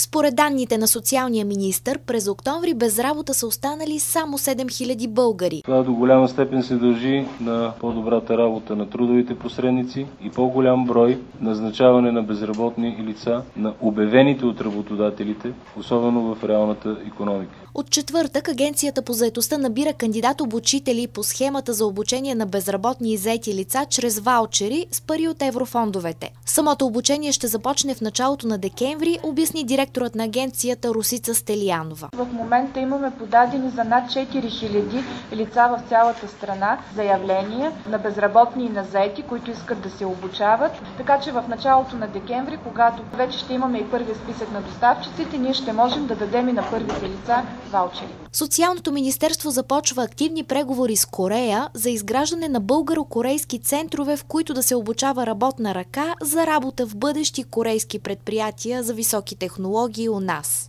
Според данните на социалния министър, през октомври без работа са останали само 7000 българи. Това до голяма степен се дължи на по-добрата работа на трудовите посредници и по-голям брой назначаване на безработни лица на обявените от работодателите, особено в реалната икономика. От четвъртък Агенцията по заетостта набира кандидат-обучители по схемата за обучение на безработни и заети лица чрез ваучери с пари от еврофондовете. Самото обучение ще започне в началото на декември, обясни директорът на агенцията Росица Стелиянова. В момента имаме подадени за над 4000 лица в цялата страна заявления на безработни и на заети, които искат да се обучават. Така че в началото на декември, когато вече ще имаме и първия списък на доставчиците, ние ще можем да дадем и на първите лица ваучери. Социалното министерство започва активни преговори с Корея за изграждане на българо-корейски центрове, в които да се обучава работна ръка за работа в бъдещи корейски предприятия за високи технологии у нас.